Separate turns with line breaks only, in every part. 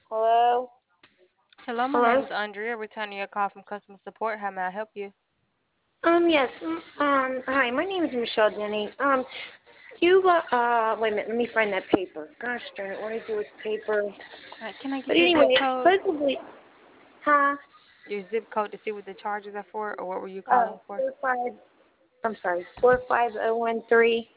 Hello?
Hello, my name
Hello?
is Andrea, returning your call from customer support. How may I help you?
Yes. Hi, my name is Michelle Denny. Wait a minute, let me find that paper. Gosh darn it, what do I do with paper?
All right, can I
But
get your zip
anyway,
code?
supposedly, huh?
Your zip code to see what the charges are for, or what were you calling for?
45, I'm sorry, 45013.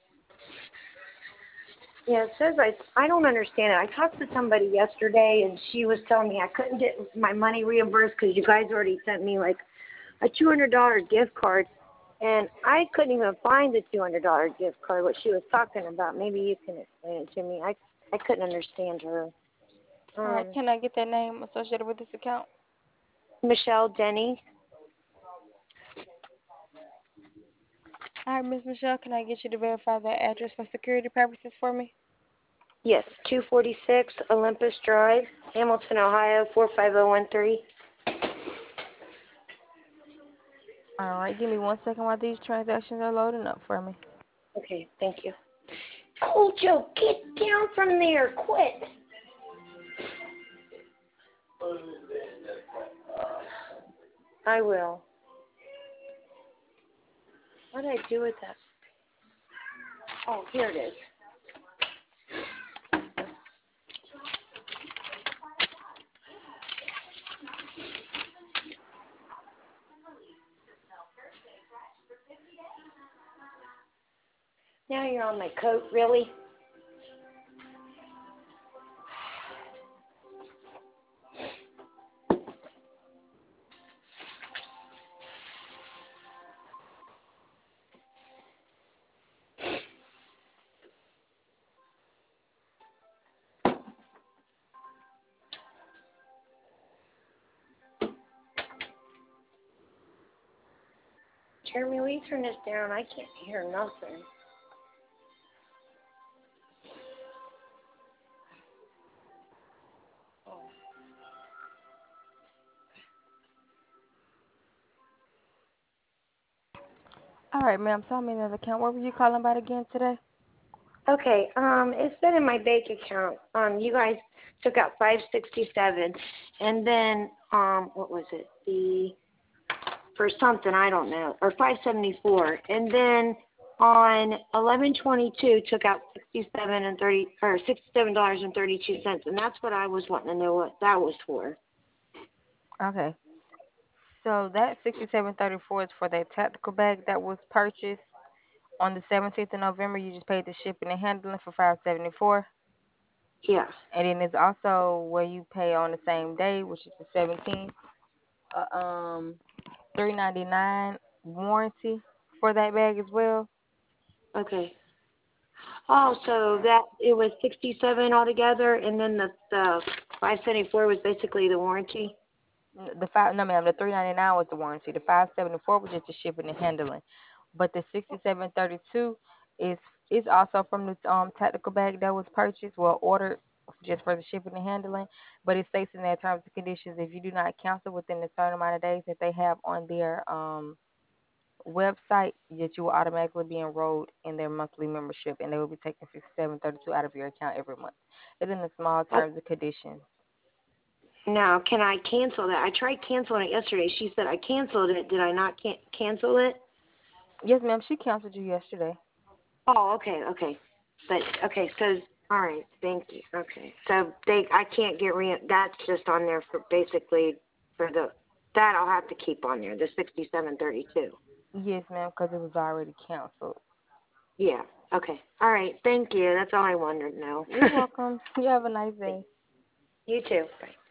Yeah, it says I don't understand it. I talked to somebody yesterday, and she was telling me I couldn't get my money reimbursed because you guys already sent me like a $200 gift card, and I couldn't even find the $200 gift card. What she was talking about? Maybe you can explain it to me. I couldn't understand her.
All right, can I get that name associated with this account?
Michelle Denny.
All right, Miss Michelle, can I get you to verify that address for security purposes for me?
Yes, 246 Olympus Drive, Hamilton, Ohio 45013.
All right, give me 1 second while these transactions are loading up for me.
Okay, thank you. Oh, Joe, get down from there, quick. I will. What did I do with that? Oh, here it is. Now you're on my coat, really? Jeremy, will you turn this down? I can't hear nothing. Oh.
All right, ma'am, so I'm in that account. What were you calling about again today?
Okay, it's been in my bank account. You guys took out 567, and then what was it? For something I don't know, or 574, and then on 11/22 took out 67.32 cents, and that's what I was wanting to know what that was for.
Okay, so that 6734 is for that tactical bag that was purchased on the 17th of November. You just paid the shipping and handling for 574.
Yeah.
And then there's also where you pay on the same day, which is the 17th, uh, um, 399 warranty for that bag as well.
Okay. Oh, so that it was 67 altogether, and then the 574 was basically the warranty.
The five, no ma'am, the 399 was the warranty. The 574 was just the shipping and handling. But the 6732 is also from the tactical bag that was purchased, well ordered just for the shipping and handling. But it states in their terms and conditions if you do not cancel within a certain amount of days that they have on their website, that you will automatically be enrolled in their monthly membership, and they will be taking 6732 out of your account every month. It's in the small
Oh,
terms and conditions.
now, can I cancel that? I tried canceling it yesterday. She said I canceled it. Did I not cancel it?
Yes, ma'am. She canceled you yesterday.
Oh, okay, okay. But okay, so all right, thank you. Okay, so I can't get that's just on there for basically for the that I'll have to keep on there, the 6732.
Yes, ma'am, because it was already canceled.
Yeah. Okay. All right. Thank you. That's all I wanted to know.
You're welcome. You have a nice day.
You too. Bye.